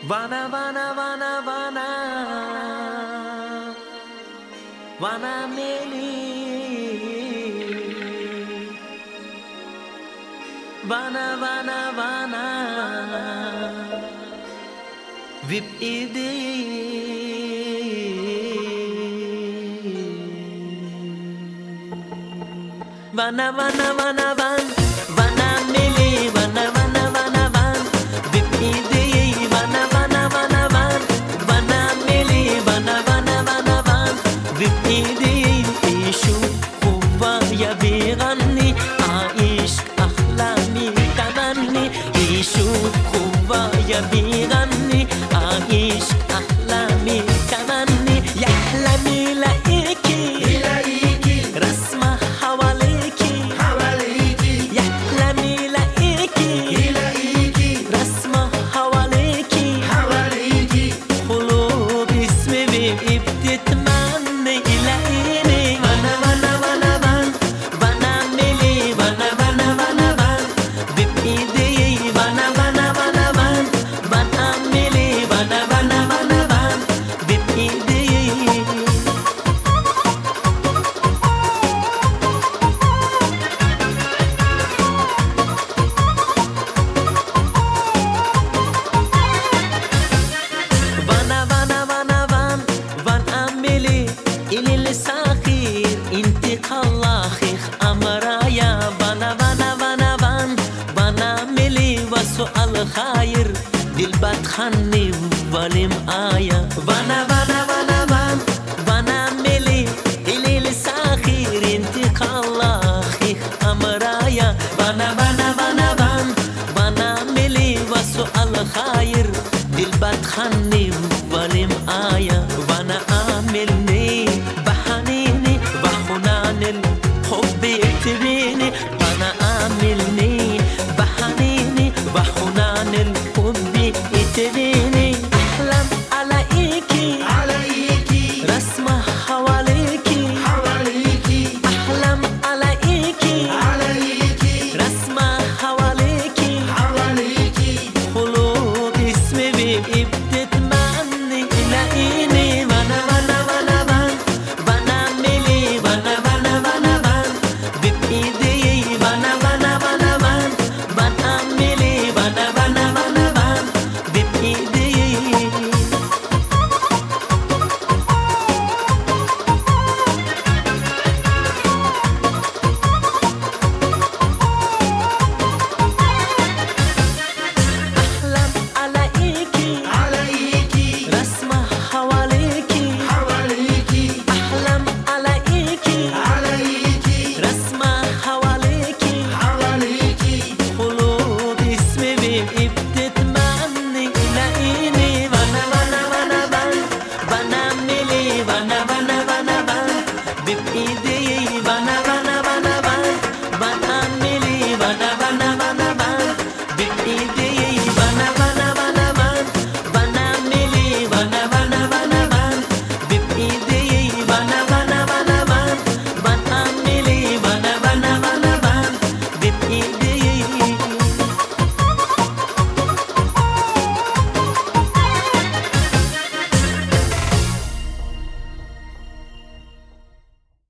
وانا وانا وانا وانا وانا ميلي وانا وانا وانا وبإيدي وانا وانا وانا وانا ميلي وانا وانا وانا وبإيدي وانا وانا وانا وانا ميلي وانا وانا وانا وبإيدي يشوف هوايا بيغني عايش أحلامي تمني يشوف هوايا بيغني عايش أحلامي تمني يحلمي يلاقيكي رسمة حواليكي يحلمي يلاقيكي رسمة حواليكي قلوب اسمي بتتمنى يلاقيني وانا وانا وانا وانا ميلي وانا وانا وانا بإيدي وانا وانا وانا وانا ميلي وانا وانا وانا بإيدي وانا وانا وانا وانا ميلي إلي لساخير انتي خلاخيخ أمرايا وانا وانا وانا وانا ميلي وسؤال خاير دل بتخني ولم آيا وانا وانا وانا وانا ميلي إلي لساخير انتي خلاخيخ أمرايا وانا وانا وانا وانا ميلي وسؤال خاير دل بتخني ولم آيا وانا عاملني بحنيني وحنان الحب يكتبيني وانا عاملني بحنيني